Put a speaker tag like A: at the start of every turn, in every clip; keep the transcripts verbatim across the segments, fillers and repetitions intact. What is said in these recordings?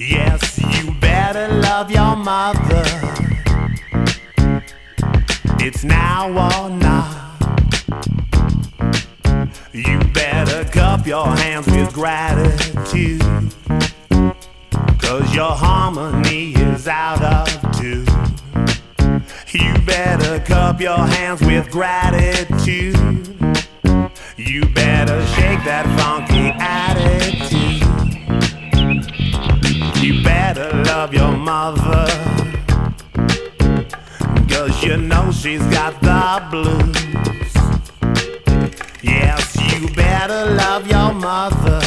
A: Yes, you better love your mother. It's now or not. You better cup your hands with gratitude, 'cause your harmony is out of tune. You better cup your hands with gratitude. You better shake that funky attitude. You better love your mother, 'cause you know she's got the blues. Yes, you better love your mother,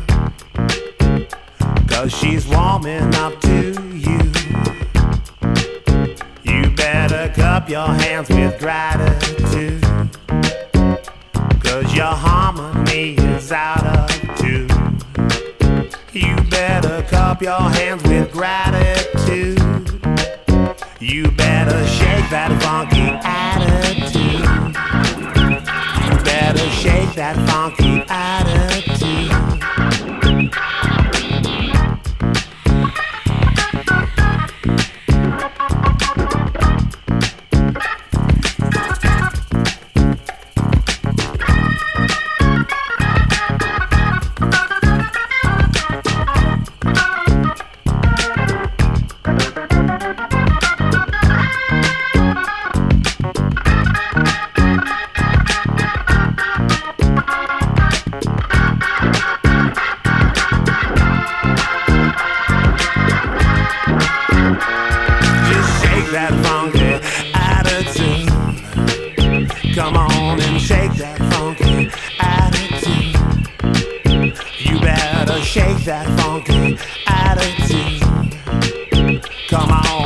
A: 'cause she's warming up to you. You better cup your hands with gratitude, 'cause your harmony is out of tune. You better cup your hands with gratitude. You better shake that funky attitude. You better shake that funky attitude. That funky attitude. Come on and shake that funky attitude. You better shake that funky attitude. Come on